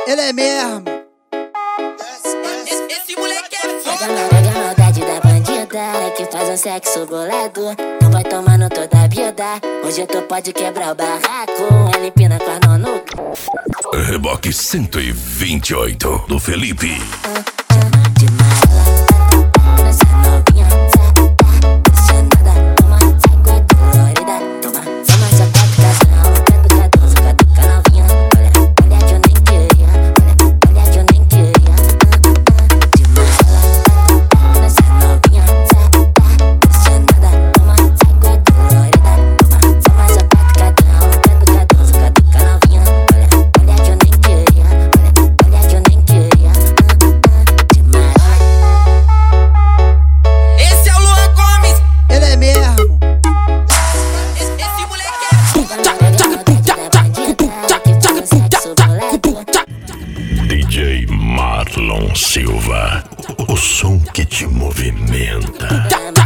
Ele é mesmo. Esse moleque é foda. Pega a maldade da bandida que faz um sexo bolado. Não vai tomando toda a vida. Hoje tu pode quebrar o barraco. Ela empina com a mão no Reboque 128 do Felipe. de mala. Essa novinha apaixonada. Toma água colorida. Toma essa captação. Catuca novinha. Olha que eu nem queria. Olha que eu nem queria. De mala. Essa novinha apaixonada. Toma água colorida. Toma essa captação. Catuca novinha. Olha que eu nem queria. Olha que eu nem queria. De mala. Esse é o Luan Gomes. Ele é mesmo. Esse moleque é DJ Marlon Silva, o som que te movimenta.